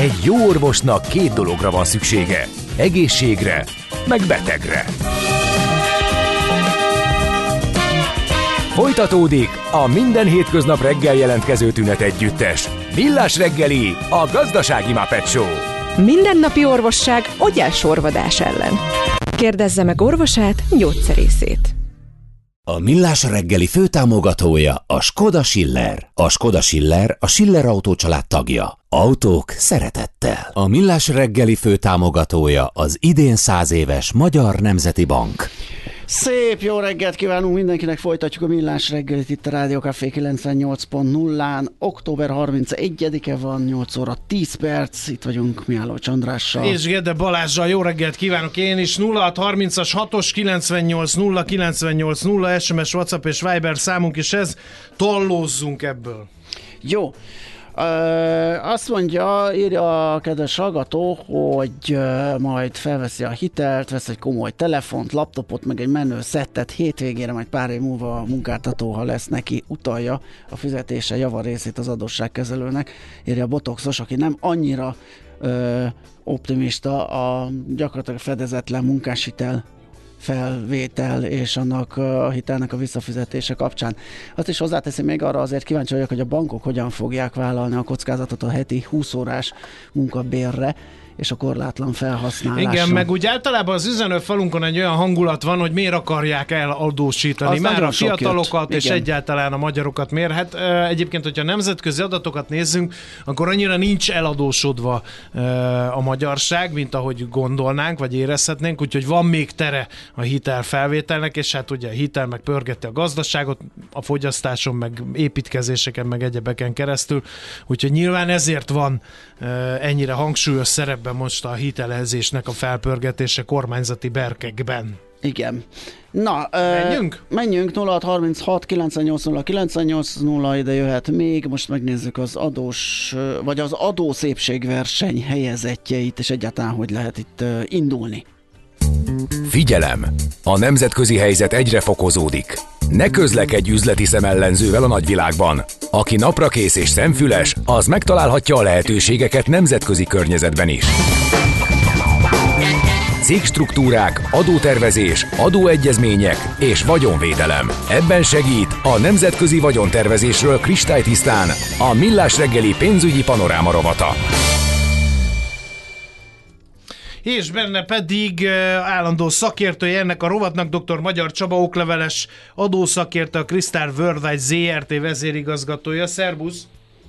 Egy jó orvosnak 2 dologra van szüksége. Egészségre, meg betegre. Folytatódik a minden hétköznap reggel jelentkező tünet együttes. Millás reggeli, a gazdasági Muppet Show. Mindennapi orvosság ogyásorvadás ellen. Kérdezze meg orvosát, gyógyszerészét. A Millás reggeli főtámogatója a Skoda Schiller. A Skoda Schiller a Schiller Autó család tagja. Autók szeretettel. A Millás reggeli főtámogatója az idén 100 éves Magyar Nemzeti Bank. Szép jó reggelt kívánunk mindenkinek, folytatjuk a Millás reggelit itt a Rádió Café 98.0-án. Október 31-e van, 8 óra 10 perc, itt vagyunk Mihálovics Andrással. És Gede Balázsral, jó reggelt kívánok én is. 0630-as 6-os 98 SMS, WhatsApp és Viber számunk is ez. Tollózzunk ebből. Jó. Azt mondja, írja a kedves hallgató, hogy majd felveszi a hitelt, vesz egy komoly telefont, laptopot, meg egy menő szettet, hétvégére, majd pár év múlva a munkáltató, ha lesz neki, utalja a fizetése javarészét az adósságkezelőnek, írja a botoxos, aki nem annyira optimista a gyakorlatilag fedezetlen munkáshitel felvétel és annak a hitelnek a visszafizetése kapcsán. Azt is hozzáteszi, még arra azért kíváncsi vagyok, hogy a bankok hogyan fogják vállalni a kockázatot a heti 20 órás munkabérre és a korlátlan felhasználásra. Igen, meg úgy általában az üzenőfalunkon egy olyan hangulat van, hogy miért akarják eladósítani az már a fiatalokat, és igen, egyáltalán a magyarokat miért. Hát egyébként, hogyha nemzetközi adatokat nézzünk, akkor annyira nincs eladósodva a magyarság, mint ahogy gondolnánk, vagy érezhetnénk, úgyhogy van még tere a hitel felvételnek, és hát ugye a hitel meg pörgeti a gazdaságot, a fogyasztáson, meg építkezéseken, meg egyebeken keresztül, úgyhogy nyilván ezért van ennyire hangsúlyos szerepben most a hitelezésnek a felpörgetése kormányzati berkekben. Igen. Na, menjünk 0636 980 980, ide jöhet még, most megnézzük az az adószépségverseny helyezettjeit, és egyáltalán hogy lehet itt indulni. Figyelem! A nemzetközi helyzet egyre fokozódik. Ne közlekedj üzleti szemellenzővel a nagyvilágban. Aki naprakész és szemfüles, az megtalálhatja a lehetőségeket nemzetközi környezetben is. Cégstruktúrák, adótervezés, adóegyezmények és vagyonvédelem. Ebben segít a nemzetközi vagyontervezésről kristálytisztán a Millás reggeli pénzügyi panoráma rovata. És benne pedig állandó szakértője ennek a rovatnak, dr. Magyar Csaba, okleveles adószakértő, a Crystal Worldwide ZRT vezérigazgatója. Szerbusz!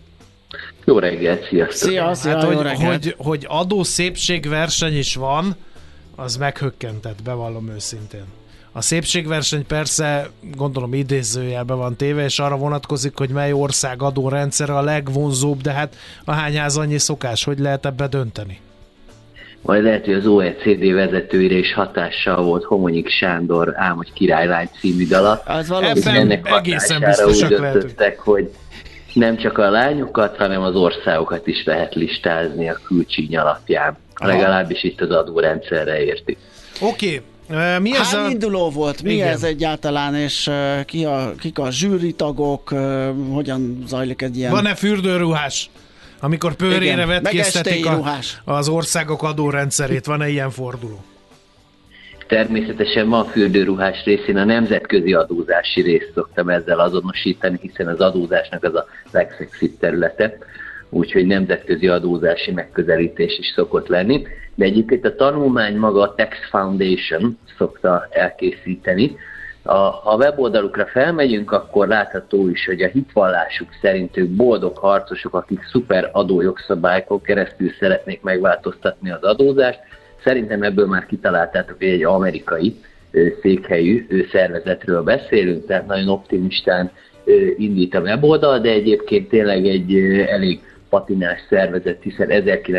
Jó reggelt, sziasztok! Szia, Hát, jó reggelt! hogy adószépségverseny is van, az meghökkentett, bevallom őszintén. A szépségverseny persze, gondolom idézőjelben van téve, és arra vonatkozik, hogy mely ország adórendszere a legvonzóbb, de hát a hányház annyi szokás, hogy lehet ebbe dönteni? Majd lehet, hogy az OECD vezetőire is hatással volt Homonyik Sándor Álmodj királylány című dala. Ebben egészen biztosak lehetünk, hogy nem csak a lányokat, hanem az országokat is lehet listázni a külcsíny alapján. Legalábbis itt az adórendszerre értik. Oké. Mi ez Hány induló volt? Mi ez egyáltalán, és kik a zsűritagok? Hogyan zajlik egy ilyen? Van-e fürdőruhás? Amikor pőrére vetkésztetik az országok adórendszerét, van-e ilyen forduló? Természetesen van fürdőruhás részén, a nemzetközi adózási részt szoktam ezzel azonosítani, hiszen az adózásnak az a legszexibb területe, úgyhogy nemzetközi adózási megközelítés is szokott lenni. De egyébként a tanulmány maga a Tax Foundation szokta elkészíteni. Ha a weboldalukra felmegyünk, akkor látható is, hogy a hitvallásuk szerint ők boldog harcosok, akik szuper adójogszabályokon keresztül szeretnék megváltoztatni az adózást. Szerintem ebből már kitaláltátok, hogy egy amerikai székhelyű szervezetről beszélünk, tehát nagyon optimistán indít a weboldal, de egyébként tényleg egy elég patinás szervezet, hiszen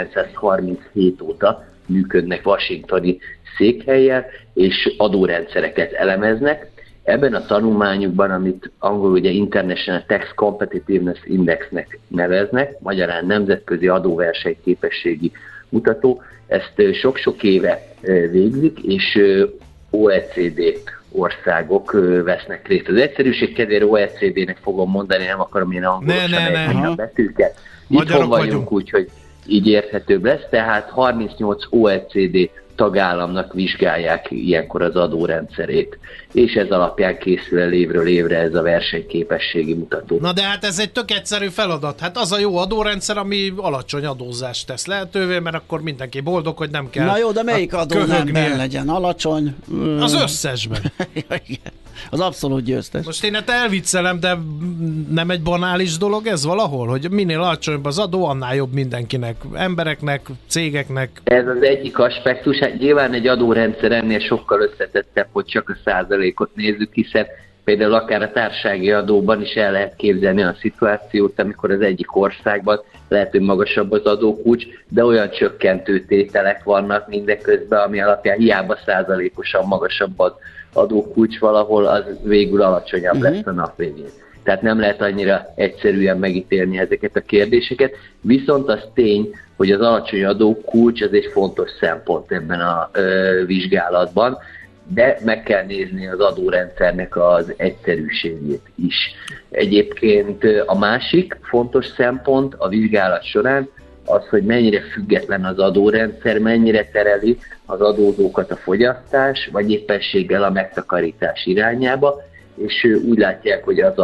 1937 óta működnek washingtoni székhellyel, és adórendszereket elemeznek. Ebben a tanulmányukban, amit angolul ugye International Tax Competitiveness Indexnek neveznek, magyarán nemzetközi adóversenyképességi mutató, ezt sok-sok éve végzik, és OECD országok vesznek részt. Az egyszerűség kedvére OECD-nek fogom mondani, nem akarom én angolosan ejteni a betűket. Itthon vagyunk, úgyhogy így érthetőbb lesz, tehát 38 OECD tagállamnak vizsgálják ilyenkor az adórendszerét, és ez alapján készül el évről évre ez a versenyképességi mutató. Na de hát ez egy tök egyszerű feladat. Hát az a jó adórendszer, ami alacsony adózást tesz lehetővé, mert akkor mindenki boldog, hogy nem kell. Na jó, de melyik adó nem legyen alacsony? Az összesben. Az abszolút győztes. Most én elviccelem, de nem egy banális dolog ez valahol? Hogy minél alacsonyabb az adó, annál jobb mindenkinek. Embereknek, cégeknek. Ez az egyik aspektus. Hát nyilván egy adórendszer ennél sokkal összetettebb, hogy csak a százalékot nézzük, hiszen például akár a társasági adóban is el lehet képzelni a szituációt, amikor az egyik országban lehet, hogy magasabb az adókulcs, de olyan csökkentő tételek vannak mindeközben, ami alapján hiába százalékosan magasabb az adókulcs valahol, az végül alacsonyabb lesz a nap végén. Tehát nem lehet annyira egyszerűen megítélni ezeket a kérdéseket, viszont az tény, hogy az alacsony adókulcs az egy fontos szempont ebben a vizsgálatban, de meg kell nézni az adórendszernek az egyszerűségét is. Egyébként a másik fontos szempont a vizsgálat során az, hogy mennyire független az adórendszer, mennyire tereli az adózókat a fogyasztás, vagy éppenséggel a megtakarítás irányába, és úgy látják, hogy az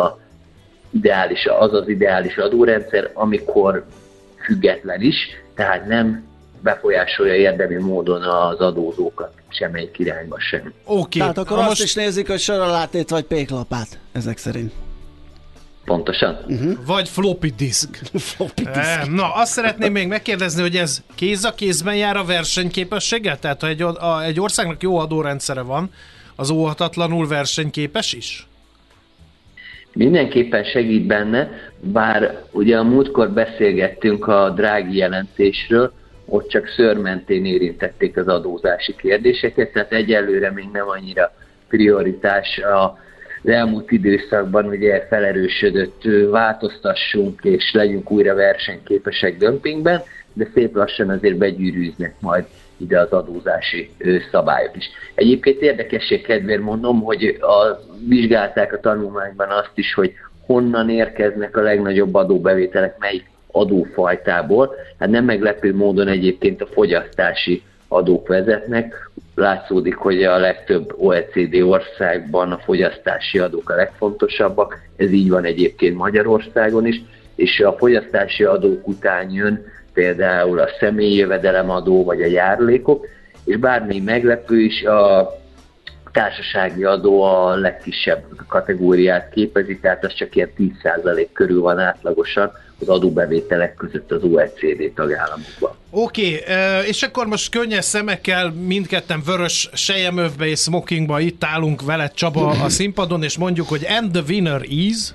az ideális adórendszer, amikor független is, tehát nem befolyásolja érdemi módon az adózókat semmelyik irányba sem. Okay. Tehát akkor azt is nézik, hogy sorolátét vagy péklapát, ezek szerint. Pontosan. Vagy floppy disk. Na, azt szeretném még megkérdezni, hogy ez kéz a kézben jár a versenyképességgel? Tehát ha egy országnak jó adórendszere van, az óhatatlanul versenyképes is? Mindenképpen segít benne, bár ugye a múltkor beszélgettünk a Draghi jelentésről, ott csak szőrmentén érintették az adózási kérdéseket, tehát egyelőre még nem annyira prioritás az elmúlt időszakban, ugye felerősödött, változtassunk és legyünk újra versenyképesek dömpingben, de szép lassan azért begyűrűznek majd ide az adózási szabályok is. Egyébként érdekesség kedvéért mondom, hogy vizsgálták a tanulmányban azt is, hogy honnan érkeznek a legnagyobb adóbevételek, melyik adófajtából. Hát nem meglepő módon egyébként a fogyasztási adók vezetnek. Látszódik, hogy a legtöbb OECD országban a fogyasztási adók a legfontosabbak. Ez így van egyébként Magyarországon is, és a fogyasztási adók után jön például a személyi jövedelemadó vagy a járulékok, és bármi meglepő is, a társasági adó a legkisebb kategóriát képezi, tehát az csak ilyen 10% körül van átlagosan az adóbevételek között az OECD tagállamokban. Oké, és akkor most könnyes szemekkel mindketten vörös selyemövbe és smokingba itt állunk veled, Csaba, a színpadon, és mondjuk, hogy and the winner is?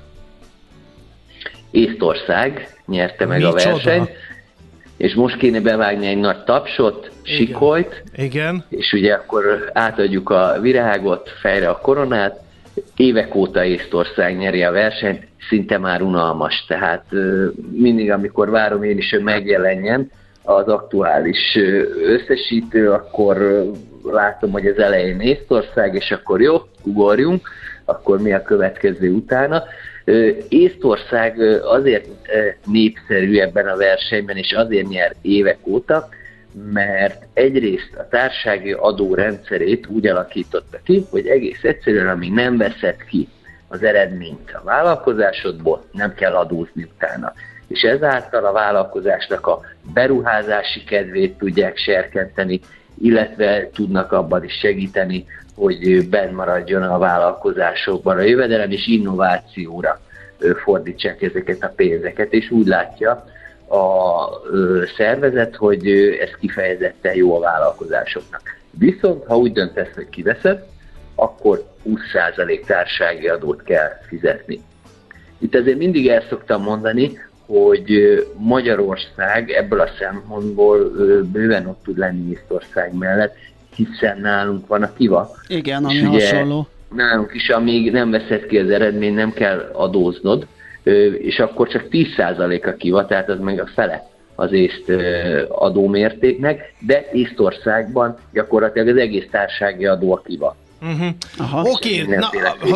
Észtország nyerte meg a versenyt, és most kéne bevágni egy nagy tapsot, sikolyt, igen. És ugye akkor átadjuk a virágot, fejre a koronát. Évek óta Észtország nyeri a versenyt, szinte már unalmas, tehát mindig, amikor várom én is, hogy megjelenjen az aktuális összesítő, akkor látom, hogy az elején Észtország, és akkor jó, ugorjunk, akkor mi a következő utána. Észtország azért népszerű ebben a versenyben, és azért nyer évek óta, mert egyrészt a társasági adó rendszerét úgy alakította ki, hogy egész egyszerűen, amíg nem veszed ki az eredményt a vállalkozásodból, nem kell adózni utána. És ezáltal a vállalkozásnak a beruházási kedvét tudják serkenteni, illetve tudnak abban is segíteni, hogy benn maradjon a vállalkozásokban a jövedelem, és innovációra fordítsák ezeket a pénzeket, és úgy látja a szervezet, hogy ez kifejezetten jó a vállalkozásoknak. Viszont, ha úgy döntesz, hogy kiveszed, akkor 20% társasági adót kell fizetni. Itt azért mindig el szoktam mondani, hogy Magyarország ebből a szempontból bőven ott tud lenni Észtország mellett, hiszen nálunk van a KIVA. Igen, ami hasonló. Nálunk is, amíg nem veszed ki az eredményt, nem kell adóznod, és akkor csak 10% a KIVA, tehát az meg a fele az észt adómértéknek, de Észtországban gyakorlatilag az egész társasági adó a KIVA. Oké, ha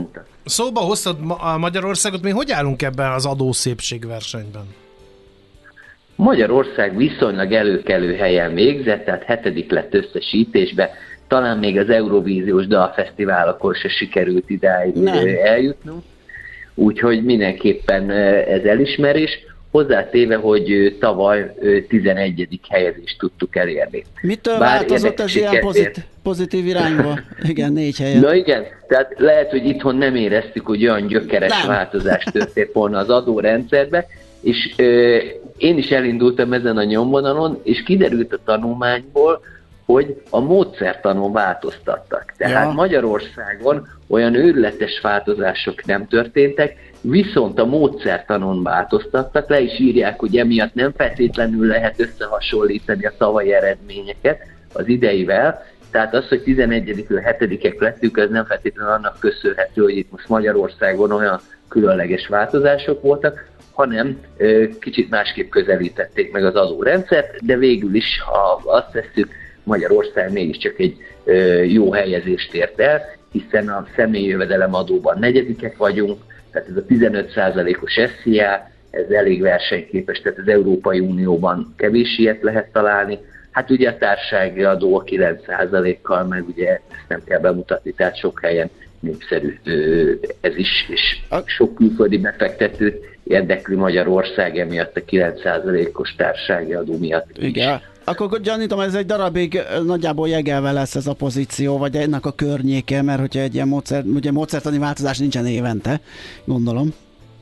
szóba hoztad Magyarországot, mi hogy állunk ebben az adószépségversenyben? Magyarország viszonylag előkelő helyen végzett, tehát 7. lett összesítésbe, talán még az Eurovíziós Dalfesztiválokon se sikerült idáig eljutnunk, úgyhogy mindenképpen ez elismerés, hozzátéve, hogy tavaly 11. helyezést tudtuk elérni. Mitől változott ez ilyen pozitív irányba? Igen, 4 helyen. Na igen, tehát lehet, hogy itthon nem éreztük, hogy olyan gyökeres változás történt volna az adórendszerbe, és én is elindultam ezen a nyomvonalon, és kiderült a tanulmányból, hogy a módszertanon változtattak. Tehát Magyarországon olyan őrületes változások nem történtek, viszont a módszertanon változtattak, le is írják, hogy emiatt nem feltétlenül lehet összehasonlítani a tavalyi eredményeket az ideivel, tehát az, hogy 11-ről 7-ek lettünk, az nem feltétlenül annak köszönhető, hogy itt most Magyarországon olyan különleges változások voltak, hanem kicsit másképp közelítették meg az adórendszert, de végül is, ha azt vesszük, Magyarország mégiscsak egy jó helyezést ért el, hiszen a személyi jövedelemadóban 4. vagyunk, tehát ez a 15%-os SZIA, ez elég versenyképes, tehát az Európai Unióban kevés ilyet lehet találni. Hát ugye a társasági adó a 9%-kal, meg ugye ezt nem kell bemutatni, tehát sok helyen népszerű ez is, és sok külföldi befektetőt érdekli Magyarország emiatt a 9%-os társasági adó miatt. Igen. Akkor gyanítom, ez egy darabig nagyjából jegelve lesz ez a pozíció, vagy ennek a környéke, mert hogyha egy ilyen módszertani változás nincsen évente, gondolom.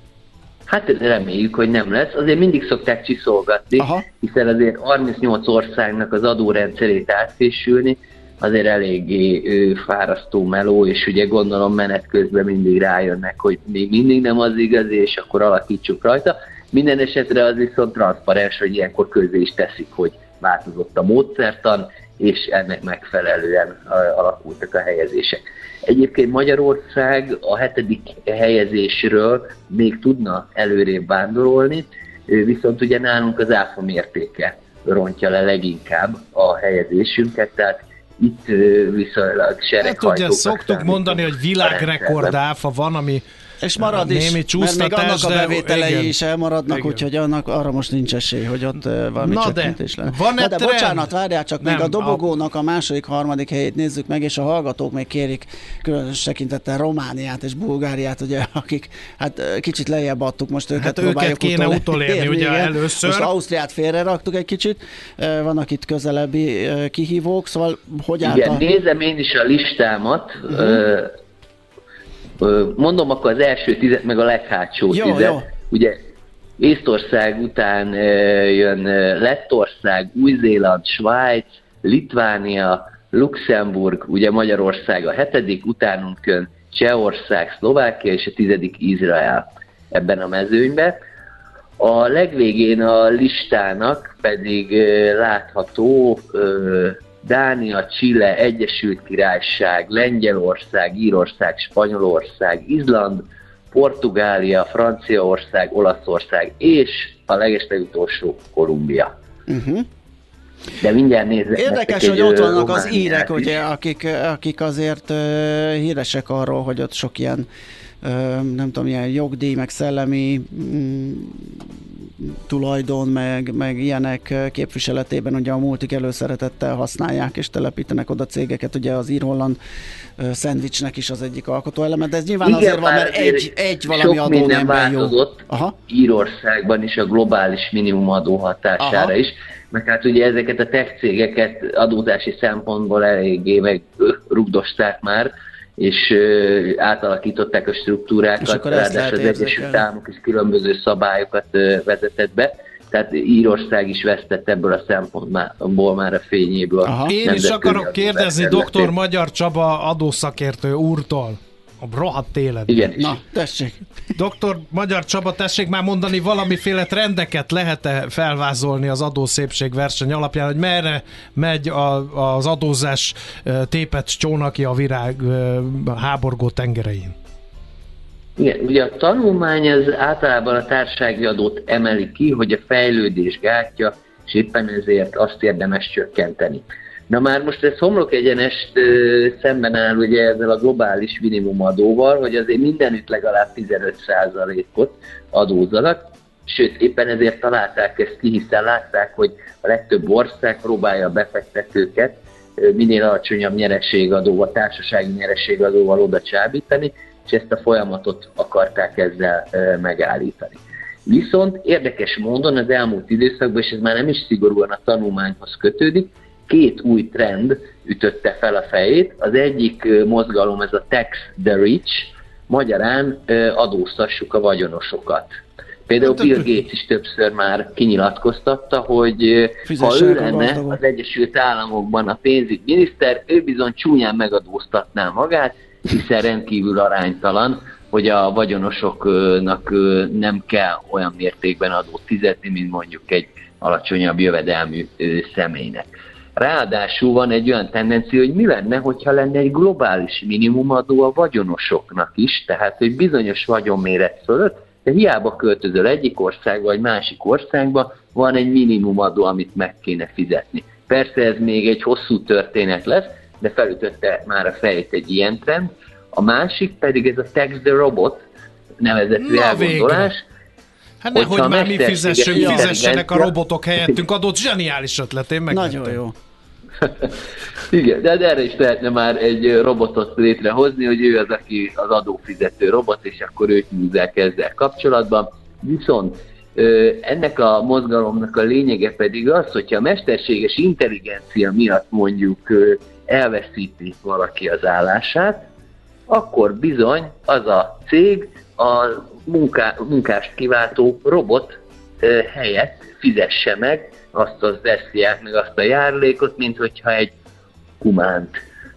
Hát reméljük, hogy nem lesz. Azért mindig szokták csiszolgatni, hiszen azért 38 országnak az adórendszerét átfésülni, azért eléggé fárasztó meló, és ugye gondolom menet közben mindig rájönnek, hogy még mindig nem az igazi, és akkor alakítsuk rajta. Minden esetre az viszont transzparens, hogy ilyenkor közzé is teszik, hogy változott a módszertan, és ennek megfelelően alakultak a helyezések. Egyébként Magyarország a 7. helyezésről még tudna előrébb vándorolni, viszont ugye nálunk az áfa mértéke rontja le leginkább a helyezésünket, tehát itt viszonylag sereghajtók. Hát ugye szoktuk mondani, hogy világrekord áfa van, ami és marad is, mert még annak a bevételei is elmaradnak, úgyhogy arra most nincs esély, hogy ott valami csökkentés lenne. De bocsánat, várjál csak, még a dobogónak a második, harmadik helyét nézzük meg, és a hallgatók még kérik különös tekintettel Romániát és Bulgáriát, ugye, akik hát kicsit lejjebb adtuk, most őket próbáljuk kéne utolérni ugye először. Most Ausztriát félre raktuk egy kicsit, vannak itt közelebbi kihívók, szóval hogy állt Igen, nézem én is a listámat, mondom akkor az első 10, meg a leghátsó 10. Ugye Észtország után jön Lettország, Új-Zéland, Svájc, Litvánia, Luxemburg, ugye Magyarország a 7., utánunk jön Csehország, Szlovákia és a 10. Izrael ebben a mezőnyben. A legvégén a listának pedig látható Dánia, Chile, Egyesült Királyság, Lengyelország, Írország, Spanyolország, Izland, Portugália, Franciaország, Olaszország és a legeslegutolsó Kolumbia. De mindjárt nézzük. Érdekes, hogy ott vannak az írek, ugye, akik azért híresek arról, hogy ott sok ilyen nem tudom, ilyen jogdíj, meg szellemi tulajdon, meg ilyenek képviseletében ugye a multik előszeretettel használják és telepítenek oda cégeket, ugye az ír-holland szendvicsnek is az egyik alkotóeleme, de ez nyilván igen, azért van, mert egy valami adónemben jó. Írországban is a globális minimumadó hatására is, meg hát ugye ezeket a tech cégeket adózási szempontból eléggé megrugdosták már, és átalakították a struktúrákat, ráadásul az Egyesült Államok is különböző szabályokat vezetett be, tehát Írország is vesztett ebből a szempontból már a fényéből. Én is akarok kérdezni dr. Magyar Csaba adószakértő úrtól a rohadt életben. Igen. Na, tessék. Dr. Magyar Csaba, tessék már mondani, valamiféle trendeket lehet-e felvázolni az adószépség verseny alapján, hogy merre megy az adózás tépet csónakja a virág háborgó tengerein? Igen, ugye a tanulmány az általában a társasági adót emeli ki, hogy a fejlődés gátja, és éppen ezért azt érdemes csökkenteni. Na már most ez homlok egyenest szemben áll ugye ezzel a globális minimumadóval, hogy azért mindenütt legalább 15%-ot adózzanak, sőt éppen ezért találták ezt ki, hiszen látták, hogy a legtöbb ország próbálja a befektetőket minél alacsonyabb nyereségadóval, társasági nyereségadóval oda csábítani, és ezt a folyamatot akarták ezzel megállítani. Viszont érdekes módon az elmúlt időszakban, és ez már nem is szigorúan a tanulmányhoz kötődik, 2 új trend ütötte fel a fejét. Az egyik mozgalom ez a Tax the Rich, magyarán adóztassuk a vagyonosokat. Például Bill Gates is többször már kinyilatkoztatta, hogy ha ő lenne az Egyesült Államokban a pénzügyminiszter, ő bizony csúnyán megadóztatná magát, hiszen rendkívül aránytalan, hogy a vagyonosoknak nem kell olyan mértékben adót fizetni, mint mondjuk egy alacsonyabb jövedelmű személynek. Ráadásul van egy olyan tendencia, hogy mi lenne, hogyha lenne egy globális minimumadó a vagyonosoknak is, tehát hogy bizonyos vagyonméret fölött, de hiába költözöl egyik országba vagy másik országba, van egy minimumadó, amit meg kéne fizetni. Persze ez még egy hosszú történet lesz, de felütötte már a fejét egy ilyen trend. A másik pedig ez a Tax the Robot nevezetű elgondolás. Hát nehogy már mi fizessenek a robotok helyettünk adott, zseniális ötlet, én megvettem. Nagyon jó. Igen, de erre is lehetne már egy robotot létrehozni, hogy ő az, aki az adófizető robot, és akkor őt húzzák ezzel kapcsolatban. Viszont ennek a mozgalomnak a lényege pedig az, hogyha a mesterséges intelligencia miatt mondjuk elveszíti valaki az állását, akkor bizony az a cég a munkást kiváltó robot helyett fizesse meg azt az esziát, meg azt a járulékot, mint hogyha egy humánt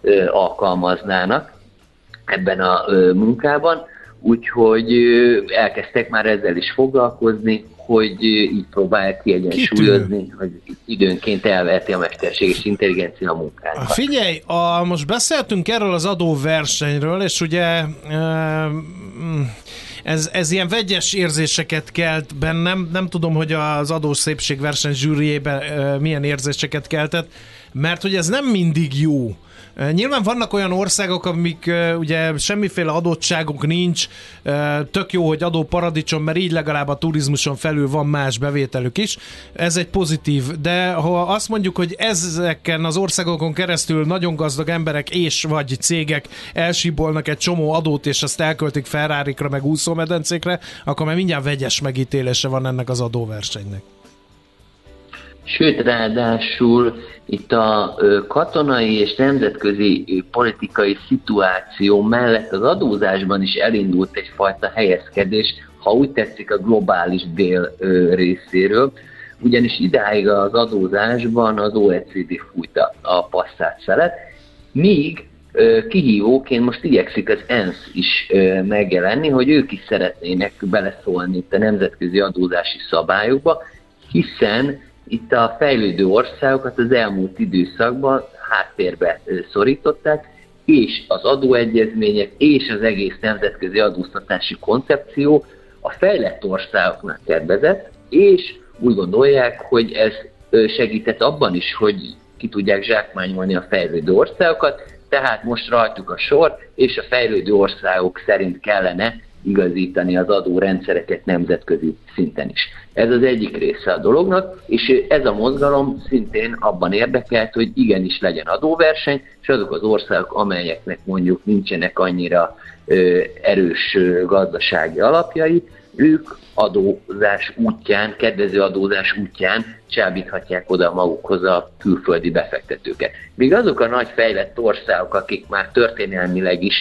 alkalmaznának ebben a munkában. Úgyhogy elkezdtek már ezzel is foglalkozni, hogy így próbálják kiegyensúlyozni, hogy időnként elveheti a mesterséges intelligencia a munkánkat. Figyelj, most beszéltünk erről az adóversenyről, és ugye ez ilyen vegyes érzéseket kelt bennem, nem tudom, hogy az adós szépségverseny zsűriében milyen érzéseket keltett, mert hogy ez nem mindig jó. Nyilván vannak olyan országok, amik ugye semmiféle adottságunk nincs, tök jó, hogy adóparadicsom, mert így legalább a turizmuson felül van más bevételük is. Ez egy pozitív, de ha azt mondjuk, hogy ezeken az országokon keresztül nagyon gazdag emberek és vagy cégek elsíbolnak egy csomó adót, és azt elköltik Ferrarikra, meg úszómedencékre, akkor már mindjárt vegyes megítélése van ennek az adóversenynek. Sőt, ráadásul itt a katonai és nemzetközi politikai szituáció mellett az adózásban is elindult egyfajta helyezkedés, ha úgy tetszik, a globális dél részéről, ugyanis idáig az adózásban az OECD fújta a passzát szelet, míg kihívóként most igyekszik az ENSZ is megjelenni, hogy ők is szeretnének beleszólni itt a nemzetközi adózási szabályokba, hiszen itt a fejlődő országokat az elmúlt időszakban háttérbe szorították, és az adóegyezmények és az egész nemzetközi adóztatási koncepció a fejlett országoknak kedvezett, és úgy gondolják, hogy ez segített abban is, hogy ki tudják zsákmányolni a fejlődő országokat, tehát most rajtuk a sor, és a fejlődő országok szerint kellene igazítani az adórendszereket nemzetközi szinten is. Ez az egyik része a dolognak, és ez a mozgalom szintén abban érdekelt, hogy igenis legyen adóverseny, és azok az országok, amelyeknek mondjuk nincsenek annyira erős gazdasági alapjai, ők adózás útján, kedvező adózás útján csábíthatják oda magukhoz a külföldi befektetőket. Míg azok a nagy fejlett országok, akik már történelmileg is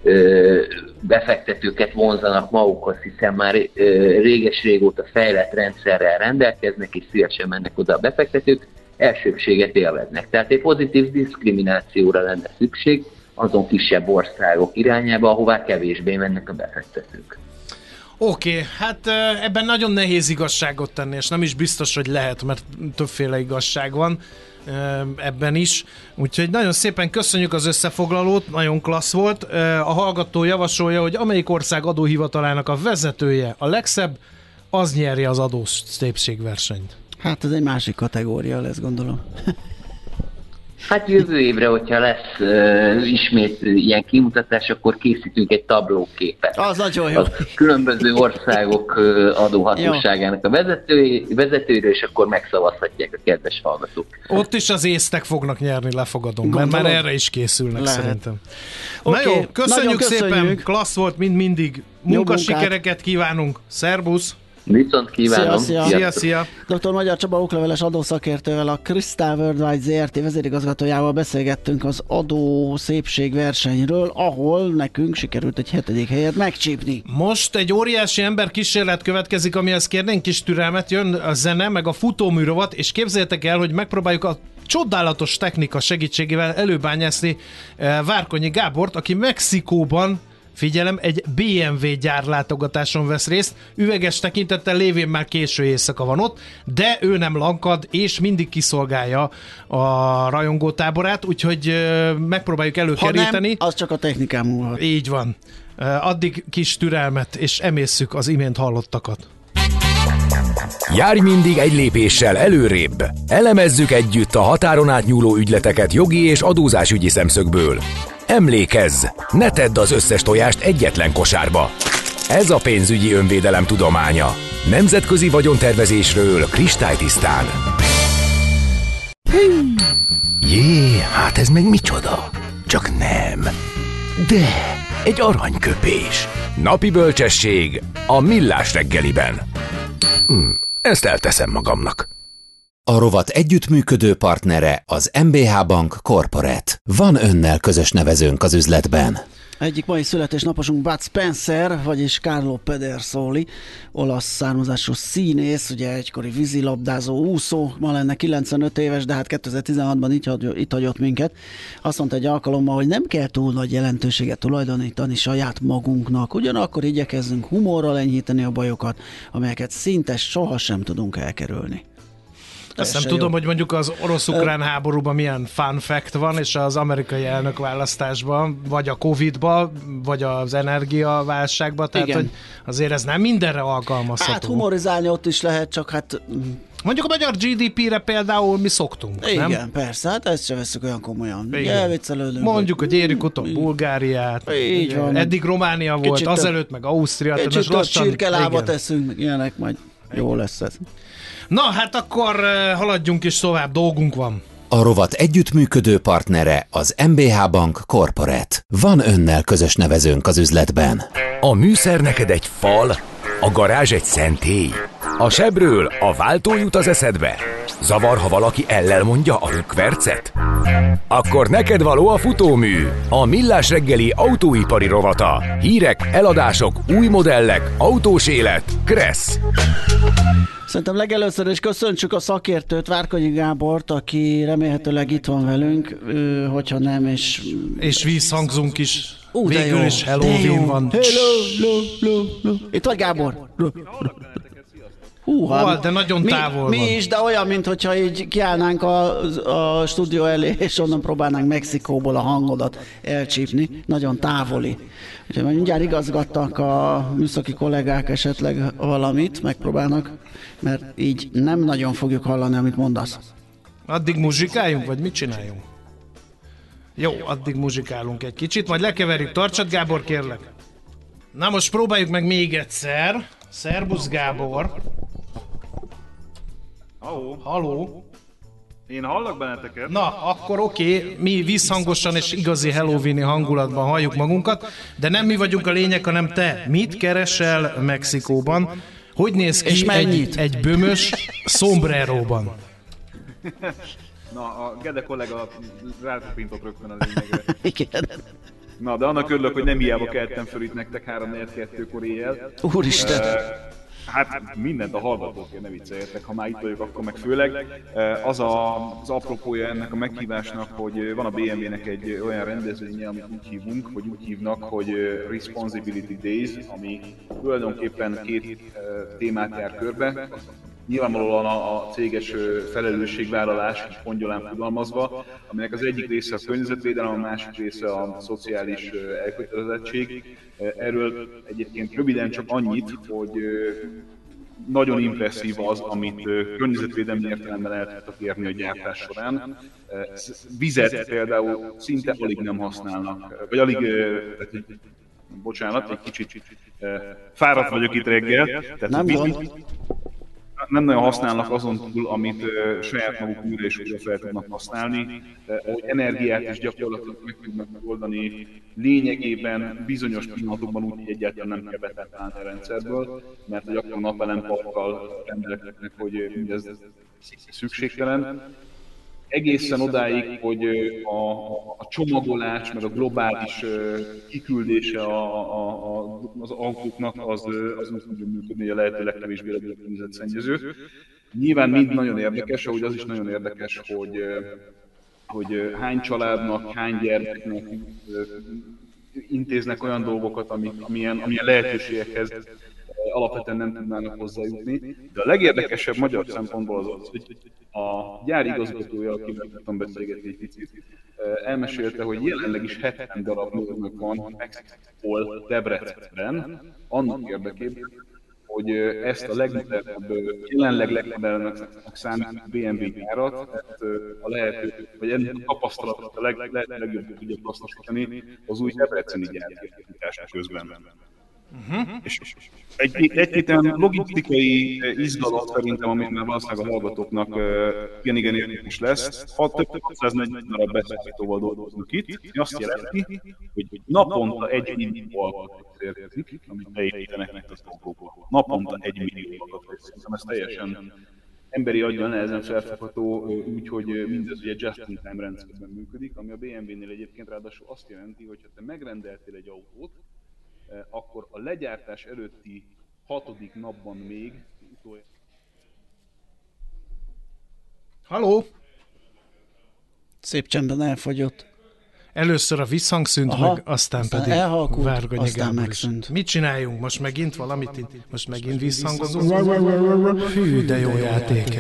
befektetőket vonzanak magukhoz, hiszen már réges-régóta fejlett rendszerrel rendelkeznek, és szívesen mennek oda a befektetők, elsőbséget élveznek. Tehát egy pozitív diszkriminációra lenne szükség azon kisebb országok irányába, ahová kevésbé mennek a befektetők. Oké, hát ebben nagyon nehéz igazságot tenni, és nem is biztos, hogy lehet, mert többféle igazság van ebben is. Úgyhogy nagyon szépen köszönjük az összefoglalót, nagyon klassz volt. A hallgató javasolja, hogy amelyik ország adóhivatalának a vezetője a legszebb, az nyerje az adós szépségversenyt. Hát ez egy másik kategória lesz, gondolom. Hát jövő évre, hogyha lesz ismét ilyen kimutatás, akkor készítünk egy tablóképet. Az nagyon jó. A különböző országok adóhatóságának a vezetőire, és akkor megszavazhatják a kedves hallgatók. Ott is az észtek fognak nyerni, lefogadom, mert már erre is készülnek lehet. Szerintem. Okay. Na jó, köszönjük szépen, köszönjük. Klassz volt, mint mindig. Munkasikereket kívánunk. Szerbusz! Viszont kívánom. Szia! Dr. Magyar Csaba okleveles adószakértővel, a Crystal Worldwide ZRT vezérigazgatójával beszélgettünk az adó szépségversenyről, ahol nekünk sikerült egy 7. helyet megcsípni. Most egy óriási emberkísérlet következik, amihez kérnénk kis türelmet, jön a zene, meg a futóműrovat, és képzeljétek el, hogy megpróbáljuk a csodálatos technika segítségével előbányászni Várkonyi Gábort, aki Mexikóban, figyelem, egy BMW gyárlátogatáson vesz részt, üveges tekintettel lévén már késő éjszaka van ott, de ő nem lankad, és mindig kiszolgálja a rajongótáborát, úgyhogy megpróbáljuk előkeríteni. Ha nem, az csak a technikám múlhat. Így van. Addig kis türelmet, és emészszük az imént hallottakat. Járj mindig egy lépéssel előrébb. Elemezzük együtt a határon átnyúló ügyleteket jogi és adózásügyi szemszögből. Emlékezz, ne tedd az összes tojást egyetlen kosárba. Ez a pénzügyi önvédelem tudománya. Nemzetközi vagyontervezésről kristálytisztán. Jé, hát ez meg micsoda? Csak nem. De, egy aranyköpés. Napi bölcsesség a Millás reggeliben. Ezt elteszem magamnak. A rovat együttműködő partnere az MBH Bank Corporate. Van önnel közös nevezőnk az üzletben. Egyik mai születésnaposunk Bud Spencer, vagyis Carlo Pedersoli, olasz származású színész, ugye egykori vízilabdázó, úszó, ma lenne 95 éves, de hát 2016-ban itt hagyott minket. Azt mondta egy alkalommal, hogy nem kell túl nagy jelentőséget tulajdonítani saját magunknak, ugyanakkor igyekezzünk humorral enyhíteni a bajokat, amelyeket szinte sohasem tudunk elkerülni. Azt nem tudom, hogy mondjuk az orosz-ukrán háborúban milyen fun fact van, és az amerikai elnökválasztásban, vagy a Covid-ban, vagy az energiaválságban, tehát hogy azért ez nem mindenre alkalmazható. Hát humorizálni ott is lehet, csak hát... Mondjuk a magyar GDP-re például mi szoktunk, igen, nem? Persze, hát ezt sem veszük olyan komolyan. Elviccelődünk. Mondjuk, hogy érjük utol Bulgáriát, így van. Eddig Románia volt, kicsit azelőtt meg Ausztria. Kicsit több csirkelábat eszünk, meg ilyenek, majd jó lesz ez. Na, hát akkor haladjunk is tovább, dolgunk van. A rovat együttműködő partnere az MBH Bank Corporate. Van önnel közös nevezőnk az üzletben. A műszer neked egy fal, a garázs egy szentély. A sebről a váltó jut az eszedbe. Zavar, ha valaki ellel mondja a rükvercet? Akkor neked való a futómű, a Millás reggeli autóipari rovata. Hírek, eladások, új modellek, autós élet, Kressz. Szerintem legelőször is köszöntsük a szakértőt, Várkonyi Gábort, aki remélhetőleg itt van velünk, hogyha nem, és vízhangzunk is. Végül is Halloween van. Hello. Itt vagy, Gábor? Húha, de nagyon távol van. Mi is, de olyan, mintha így kiállnánk a stúdió elé, és onnan próbálnánk Mexikóból a hangodat elcsípni. Nagyon távoli. Úgyhogy mindjárt igazgattak a műszaki kollégák esetleg valamit, megpróbálnak, mert így nem nagyon fogjuk hallani, amit mondasz. Addig muzsikáljunk, vagy mit csináljunk? Jó, addig muzsikálunk egy kicsit, majd lekeverjük. Tartsad, Gábor, kérlek. Na most próbáljuk meg még egyszer. Szerbusz, Gábor. Halló. Én hallak benneteket. Na, akkor oké, mi visszhangosan és igazi Halloween-i hangulatban halljuk magunkat, de nem mi vagyunk a lényeg, hanem te. Mit keresel Mexikóban? Hogy néz ki egy bömös sombreróban? Na, a Gede kollega rákapintott rögtön a lényegre. Igen. Na, de annak örülök, hogy nem hiába keltem föl itt nektek 3-4-2-kor éjjel. Úristen! Hát mindent a hallgatókért, ne vicceljetek, ha már itt vagyok, akkor meg főleg. Az apropója ennek a meghívásnak, hogy van a BMW-nek egy olyan rendezvénye, amit úgy hívnak, hogy Responsibility Days, ami tulajdonképpen 2 témát jár körbe. Nyilvánvalóan a céges felelősségvállalás is pongyolán fogalmazva, aminek az egyik része a környezetvédelem, a másik része a szociális elkötelezettség. Erről egyébként röviden csak annyit, hogy nagyon impresszív az, amit környezetvédelmi értelemben el tudtak érni a gyártás során. Vizet például szinte alig nem használnak, vagy alig, bocsánat, egy kicsit fáradt vagyok itt reggel, tehát nem nagyon használnak azon túl, amit saját maguk újra és újra fel tudnak használni, hogy energiát is gyakorlatilag meg tudnak oldani lényegében bizonyos pillanatokban úgy, hogy egyáltalán nem kell betáplálni a rendszerből, mert hogy akkor napelemparkkal rendelkeznek, hogy mindez szükségtelen. Egészen odáig, hogy a csomagolás, meg a globális kiküldése az autóknak az úgy tudja működni, hogy a lehető legkevésbé legyen a környezetszennyező. Nyilván mind nagyon érdekes, ahogy az is nagyon érdekes, hogy hány családnak, hány gyermeknek intéznek olyan dolgokat, amilyen lehetőségekhez alapvetően nem tudnának hozzájutni. De a legérdekesebb magyar szempontból az, hogy a gyár igazgatója, akivel tudtam beszélgetni egy picit, elmesélte, hogy jelenleg is 70 darab mérnök van Mexikóból Debrecenben, annak érdekében, hogy ezt a jelenleg legmodernebbnek számít BMW gyárat, a lehető, vagy ennek a tapasztalatot a legjobb tudja hasznosítani az új debreceni gyártás közben. És egy logisztikai izgalom szerintem, amit már valószínűleg a hallgatóknak igen érdekes lesz. Több 640 darab beszállítóval dolgoznak itt, ami azt jelenti, hogy naponta 1 millió alkatot érkezik, amit beépítenek meg az autókba. Naponta 1 millió alkatot. Szerintem ez teljesen emberi aggyal nehezen felfogható, úgyhogy mindez ugye just-in-time rendszerben működik, ami a BMW-nél egyébként ráadásul azt jelenti, hogy ha te megrendeltél egy autót, akkor a legyártás előtti 6. napban még Halló? Szép csendben elfogyott. Először a visszhang szűnt meg, aztán pedig elhalkult, Várkonyi aztán Gábor megszűnt. Mit csináljunk? Most megint valamit? Most megint visszhangozunk? Hű, de jó játék.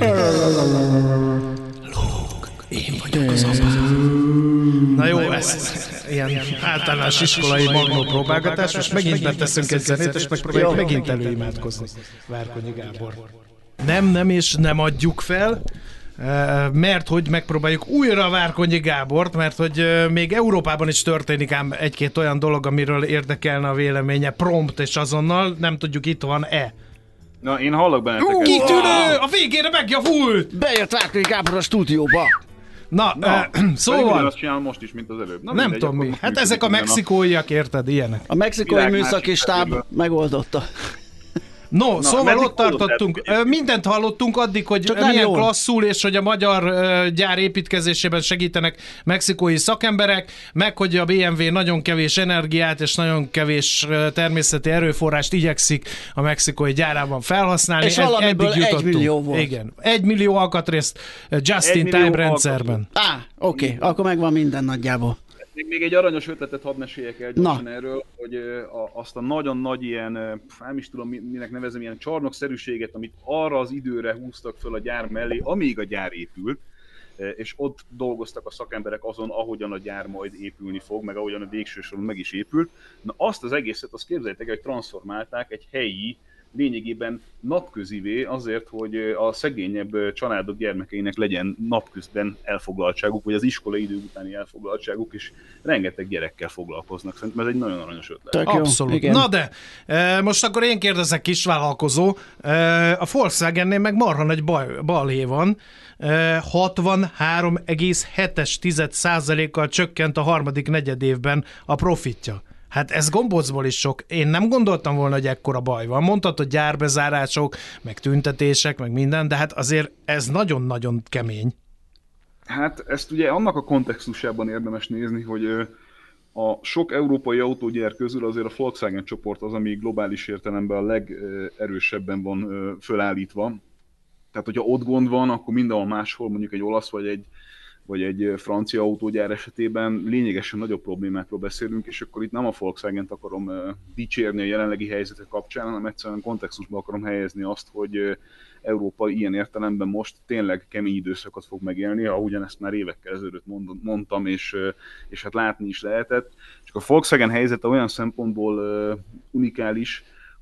Lók, én vagyok az apám. Na jó, ez ilyen általános iskolai magnó próbálgatás, most megint beteszünk egy zenét, és megpróbáljuk megint előimádkozni. Várkonyi Gábor. Nem, és nem adjuk fel, mert hogy megpróbáljuk újra Várkonyi Gábort, mert hogy még Európában is történik ám egy-két olyan dolog, amiről érdekelne a véleménye prompt és azonnal, nem tudjuk itt van-e. Na, én hallok benneteket. Kitűnő! A végére megjavult! Bejött Várkonyi Gábor a stúdióba. Na szóval... Azt csinálom most is, mint az előbb. Nem tudom mi. Hát ezek a mexikóiak, érted, ilyenek. A mexikói műszaki stáb megoldotta. No, szóval ott tartottunk, mindent hallottunk addig, hogy csak milyen klasszul, és hogy a magyar gyár építkezésében segítenek mexikói szakemberek, meg hogy a BMW nagyon kevés energiát és nagyon kevés természeti erőforrást igyekszik a mexikói gyárában felhasználni. És valamiből eddig jutottunk. 1 millió volt. Igen, 1 millió alkatrészt just-in-time rendszerben. Oké, akkor megvan minden nagyjából. Még egy aranyos ötletet hadd meséljek el gyorsan erről, hogy azt a nagyon nagy ilyen, nem is tudom minek nevezem, ilyen csarnokszerűséget, amit arra az időre húztak föl a gyár mellé, amíg a gyár épült, és ott dolgoztak a szakemberek azon, ahogyan a gyár majd épülni fog, meg ahogyan a végső soron meg is épült. Na azt az egészet, azt képzeljétek, hogy transformálták egy helyi, lényegében napközivé azért, hogy a szegényebb családok gyermekeinek legyen napközben elfoglaltságuk, vagy az iskolai idő utáni elfoglaltságuk, és rengeteg gyerekkel foglalkoznak. Szerintem ez egy nagyon aranyos ötlet. Abszolút. Igen. Na de, most akkor én kérdezek, kisvállalkozó, a Volkswagennél meg marha nagy balhé van, 63,7%-kal csökkent a harmadik negyedévben a profitja. Hát ez gombócból is sok. Én nem gondoltam volna, hogy ekkora baj van. Mondtad, hogy gyárbezárások, meg tüntetések, meg minden, de hát azért ez nagyon-nagyon kemény. Hát ezt ugye annak a kontextusában érdemes nézni, hogy a sok európai autógyár közül azért a Volkswagen csoport az, ami globális értelemben a legerősebben van fölállítva. Tehát, hogyha ott gond van, akkor mindenhol máshol, mondjuk egy olasz vagy egy francia autógyár esetében lényegesen nagyobb problémákról beszélünk, és akkor itt nem a Volkswagent akarom dicsérni a jelenlegi helyzetek kapcsán, hanem egyszerűen kontextusba akarom helyezni azt, hogy Európa ilyen értelemben most tényleg kemény időszakot fog megélni, ahogyan ezt már évekkel ezelőtt mondtam, és hát látni is lehetett. Csak a Volkswagen helyzete olyan szempontból unikális,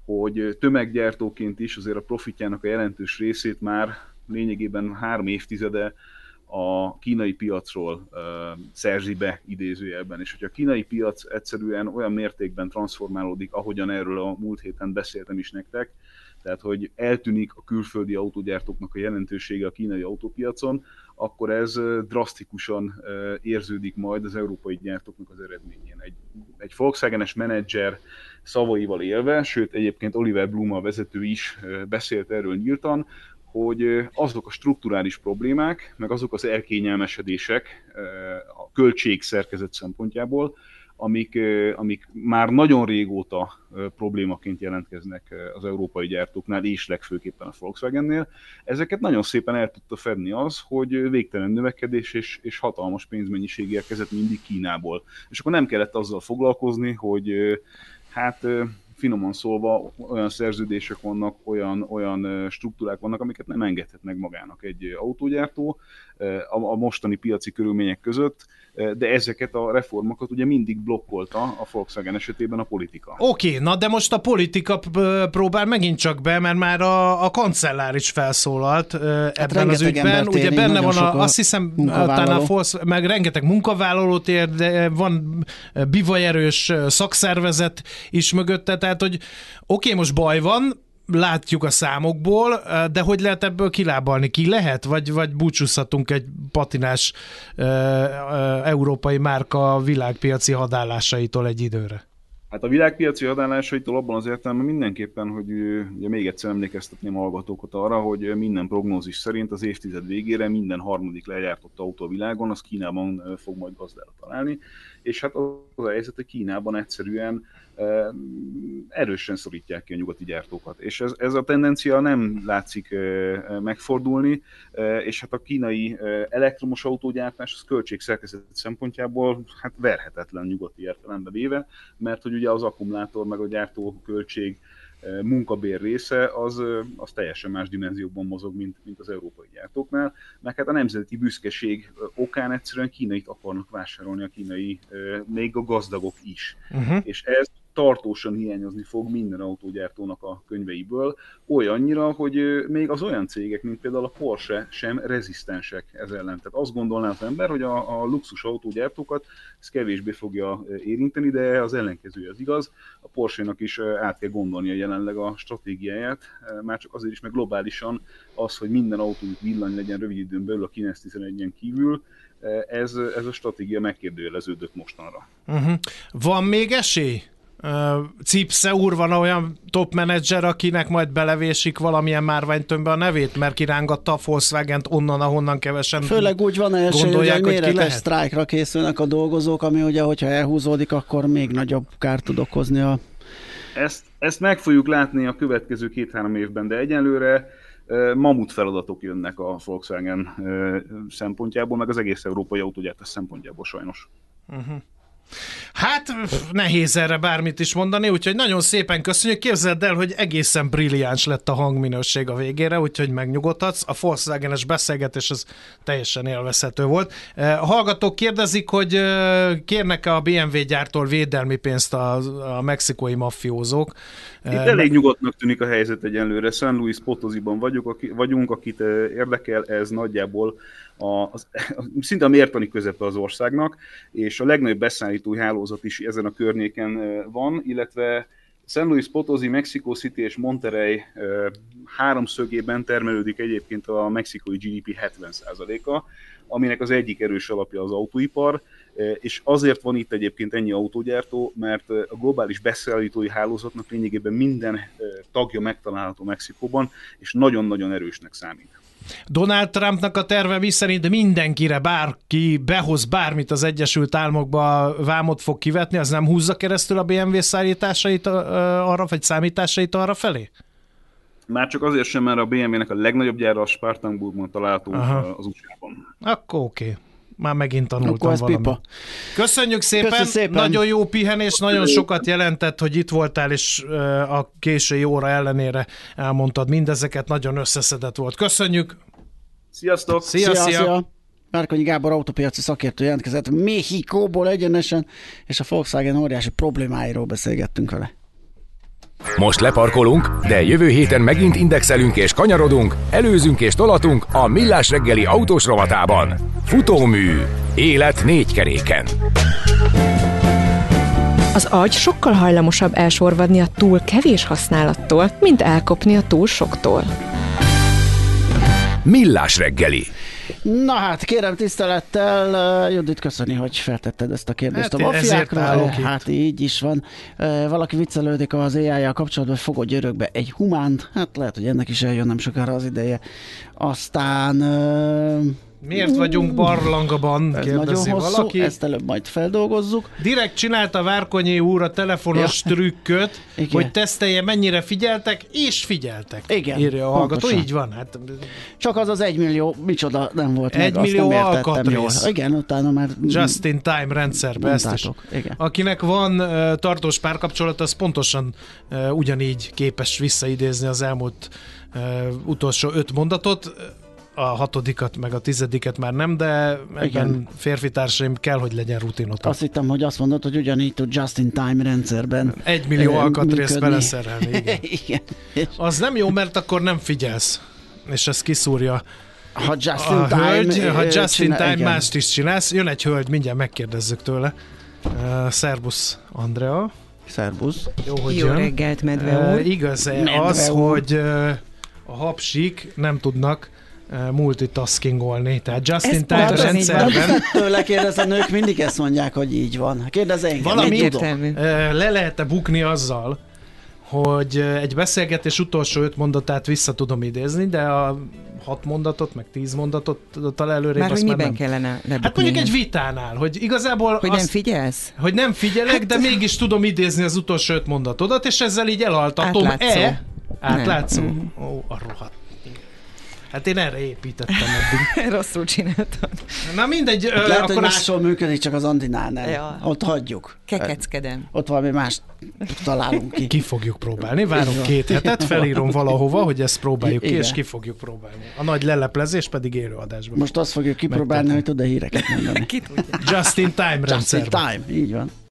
hogy tömeggyártóként is azért a profitjának a jelentős részét már lényegében 3 évtizede a kínai piacról szerzi be idézőjelben. És hogyha a kínai piac egyszerűen olyan mértékben transformálódik, ahogyan erről a múlt héten beszéltem is nektek, tehát hogy eltűnik a külföldi autógyártóknak a jelentősége a kínai autópiacon, akkor ez drasztikusan érződik majd az európai gyártóknak az eredményén. Egy Volkswagen-es menedzser szavaival élve, sőt egyébként Oliver Blume a vezető is beszélt erről nyíltan, hogy azok a strukturális problémák, meg azok az elkényelmesedések a költségszerkezet szempontjából, amik már nagyon régóta problémaként jelentkeznek az európai gyártóknál, és legfőképpen a Volkswagennél, ezeket nagyon szépen el tudta fedni az, hogy végtelen növekedés és hatalmas pénzmennyiség érkezett mindig Kínából. És akkor nem kellett azzal foglalkozni, hogy hát finoman szólva olyan szerződések vannak, olyan struktúrák vannak, amiket nem engedhet meg magának egy autógyártó a mostani piaci körülmények között, de ezeket a reformokat ugye mindig blokkolta a Volkswagen esetében a politika. Oké, na de most a politika próbál megint csak be, mert már a kancellár is felszólalt ebben az ügyben. Ugye benne van azt hiszem, meg rengeteg munkavállalót ér, de van bivajerős szakszervezet is mögötte, tehát hogy oké, most baj van, látjuk a számokból, de hogy lehet ebből kilábalni? Ki lehet? Vagy búcsúzhatunk egy patinás európai márka világpiaci hadállásaitól egy időre? Hát a világpiaci hadállásaitól abban az értelemben mindenképpen, hogy ugye még egyszer emlékeztetném a hallgatókat arra, hogy minden prognózis szerint az évtized végére minden harmadik legyártott autó a világon, az Kínában fog majd gazdára találni, és hát az a helyzet, hogy Kínában egyszerűen erősen szorítják ki a nyugati gyártókat. És ez a tendencia nem látszik megfordulni, és hát a kínai elektromos autógyártás az költségszerkezet szempontjából hát verhetetlen nyugati értelembe véve, mert hogy ugye az akkumulátor meg a gyártóköltség munkabér része az teljesen más dimenziókban mozog, mint az európai gyártóknál, meg hát a nemzeti büszkeség okán egyszerűen kínait akarnak vásárolni a kínai, még a gazdagok is. És ez tartósan hiányozni fog minden autógyártónak a könyveiből, olyannyira, hogy még az olyan cégek, mint például a Porsche sem rezisztensek ez ellen. Tehát azt gondolná az ember, hogy a luxus autógyártókat ez kevésbé fogja érinteni, de az ellenkezője az igaz. A Porsche-nak is át kell gondolnia jelenleg a stratégiáját, már csak azért is, meg globálisan az, hogy minden autójuk villany legyen rövid időn belül a 911-en kívül, ez a stratégia megkérdőjeleződött mostanra. Van még esély? Cipse úr, van olyan top menedzser, akinek majd belevésik valamilyen márványtömbbe a nevét, mert kirángatta a Volkswagent onnan, ahonnan kevesen főleg úgy van esély, hogy méretes sztrájkra készülnek a dolgozók, ami ugye, hogyha elhúzódik, akkor még nagyobb kárt tud okozni a... Ezt meg fogjuk látni a következő 2-3 évben, de egyelőre mamut feladatok jönnek a Volkswagen szempontjából, meg az egész európai autógyártás szempontjából sajnos. Hát nehéz erre bármit is mondani, úgyhogy nagyon szépen köszönjük. Képzeld el, hogy egészen brilliáns lett a hangminőség a végére, úgyhogy megnyugodhatsz. A Volkswagen-es beszélgetés az teljesen élvezhető volt. A hallgatók kérdezik, hogy kérnek-e a BMW gyártól védelmi pénzt a mexikói maffiózók. Itt elég nyugodtnak tűnik a helyzet egyenlőre. San Luis Potosiban vagyunk, akit érdekel, ez nagyjából szinte a mértani közepe az országnak, és a legnagyobb beszállítói hálózat is ezen a környéken van, illetve San Luis Potosi, Mexico City és Monterrey háromszögében termelődik egyébként a mexikói GDP 70%-a, aminek az egyik erős alapja az autóipar, és azért van itt egyébként ennyi autógyártó, mert a globális beszállítói hálózatnak lényegében minden tagja megtalálható Mexikóban, és nagyon-nagyon erősnek számít. Donald Trumpnak a terve miszerint mindenkire, bárki behoz bármit az Egyesült Államokba, vámot fog kivetni, az nem húzza keresztül a BMW szállításait arra, vagy számításait arra felé? Már csak azért sem, mert a BMW-nek a legnagyobb gyára a Spartanburgban található az USA-ban. Akkor oké. Már megint tanultam valamit. Köszönjük szépen, nagyon jó pihenés, nagyon sokat jelentett, hogy itt voltál, és a késői óra ellenére elmondtad mindezeket, nagyon összeszedett volt. Köszönjük! Sziasztok! Szia! Márkonyi Gábor autópiaci szakértő jelentkezett Mexikóból egyenesen, és a Volkswagen óriási problémáiról beszélgettünk vele. Most leparkolunk, de jövő héten megint indexelünk és kanyarodunk, előzünk és tolatunk a Millás reggeli autós rovatában. Futómű. Élet 4 keréken. Az agy sokkal hajlamosabb elsorvadni a túl kevés használattól, mint elkopni a túl soktól. Millás reggeli. Na hát, kérem tisztelettel, Judit, köszöni, hogy feltetted ezt a kérdést Hát a mafiákról. ezért Hát így is van. Valaki viccelődik az AI-jal kapcsolatban, hogy fogadj örökbe egy humánt. Hát lehet, hogy ennek is eljön nem sokára az ideje. Aztán... Miért vagyunk barlangban, Ez kérdezi nagyon hosszú, valaki. ezt előbb majd feldolgozzuk. Direkt csinálta Várkonyi úr a telefonos trükköt, Igen. hogy tesztelje, mennyire figyeltek, és figyeltek. Igen, Írja a hallgató, pontosan. így van. Hát, Csak az 1 millió, micsoda nem volt 1 meg, millió azt nem értettem alkatrész. jól. Igen, utána már... just in time rendszerbe ezt is. Mondtátok, igen. Akinek van tartós párkapcsolat, az pontosan ugyanígy képes visszaidézni az elmúlt utolsó 5 mondatot. A 6. meg a 10. már nem, de ebben férfi társaim kell, hogy legyen rutinotok. Azt hittem, hogy azt mondod, hogy ugyanígy tud just-in-time rendszerben 1 millió alkatrészt működni. beleszerelni. Igen. Igen. Az nem jó, mert akkor nem figyelsz. És ez kiszúrja Ha a just-in-time... hölgy, ha just in time igen. mást is csinálsz. Jön egy hölgy, mindjárt megkérdezzük tőle. Szerbusz, Andrea. Szerbusz. Jó, hogy Jó jön. reggelt, Medve úr. Igaz-e Medve az, úr. hogy a hapsik nem tudnak multitaskingolni, tehát just in time pontosan így van. rendszerben Tőle kérdez, a nők mindig ezt mondják, hogy így van. Kérdezz engem, Valami én tudom. Egyértelmű. le lehet-e bukni azzal, hogy egy beszélgetés utolsó 5 mondatát vissza tudom idézni, de a 6 mondatot, meg 10 mondatot talán előrébb Már hogy azt már miben nem. kellene lebukni? Hát mondjuk egy vitánál, hogy igazából Hogy nem figyelsz? hogy nem figyelek, de mégis tudom idézni az utolsó 5 mondatodat, és ezzel így elaltatom. Átlátszó. Átlátszó? Nem. Ó, a rohadt. Hát én erre építettem eddig. Rosszul csináltad. Na mindegy, Lehet, hogy akkor máshol működik, csak az Andinál nem. Ja. Ott hagyjuk. Kekeckedem. Ott valami más találunk ki. ki fogjuk próbálni. Várunk Így van. 2 hetet, felírom valahova, hogy ezt próbáljuk ki, Igen. és ki fogjuk próbálni. A nagy leleplezés pedig élőadásban. Most azt fogjuk kipróbálni, hogy tud-e híreket mondani. Ki tudja. Just in time Just in rendszerben. time, így van.